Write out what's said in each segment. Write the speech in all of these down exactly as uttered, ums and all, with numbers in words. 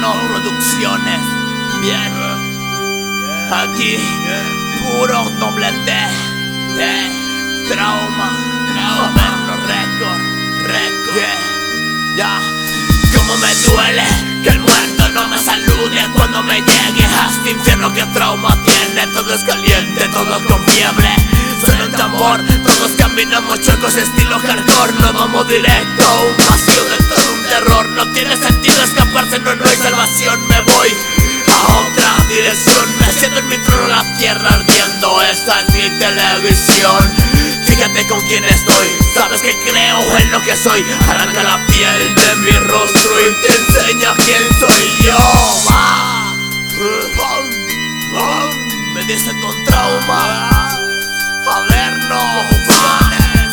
Averno Producciones. Bien. Aquí, puro doble T. T. Trauma. Averno Record. Record. Ya. Como me duele que el muerto no me salude cuando me llegue a este infierno que trauma tiene. Todo es caliente, todo con fiebre. Suena un tambor, todos caminamos chuecos estilo hardcore. Nos vamos directo a un vacío dentro de un terror. No tiene sentido escaparse, no, no hay salvación. Me voy a otra dirección. Me siento en mi trono, la tierra ardiendo. Esta es mi televisión. Fíjate con quién estoy, sabes que creo en lo que soy. Arranca la piel de mi rostro y te enseña quién soy yo. Ah, uh, uh, me dice con trauma. A ver, no funciones.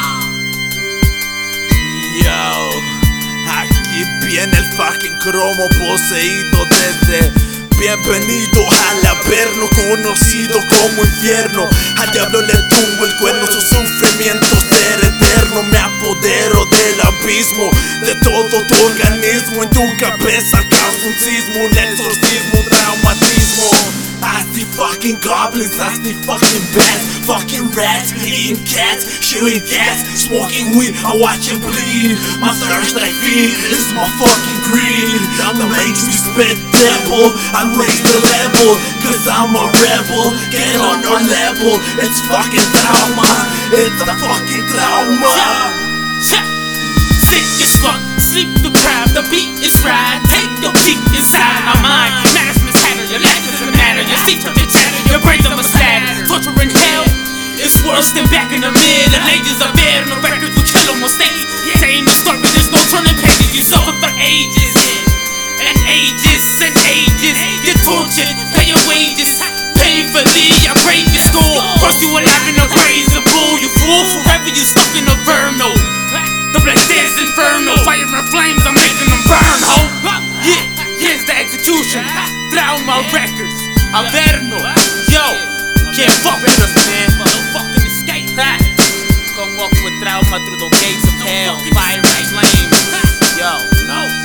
Yo, aquí viene el fucking cromo poseído desde. Bienvenido al Averno, conocido como infierno. Al diablo le tumbo el cuerno, su sufrimiento ser eterno. Me apodero del abismo, de todo tu organismo. En tu cabeza causa un sismo, un exorcismo, un traumatismo. I see fucking goblins, I see fucking bats, fucking rats, eating cats, shooting cats, smoking weed, I watch it bleed. My thirst I feed is my fucking greed. That makes me spit devil, I raise the level, cause I'm a rebel. Get on your level, it's fucking trauma, it's a fucking trauma. Check. Sick as fuck, sleep deprived, the beat is right. Take your peek inside my mind. Matters mishatter, your life doesn't matter. Your seats are chatter, your brains are slattered. Torture in hell is worse than back in the Middle Ages. Averno records will kill on stage. Same the story, there's no turning pages. You suffer for ages and ages and ages. You're tortured, pay your wages. Painfully, I break your skull. First you alive in a razor bull. You fool, forever you stuck in Averno. The black death's inferno, fire and flames, I'm making them burn, ho. Yeah, here's the execution. Trauma Records, Averno. Yo, can't fuck with us, man. No fucking escape. Come walk with trauma through the gates of hell. Fire and flames. Yo, no.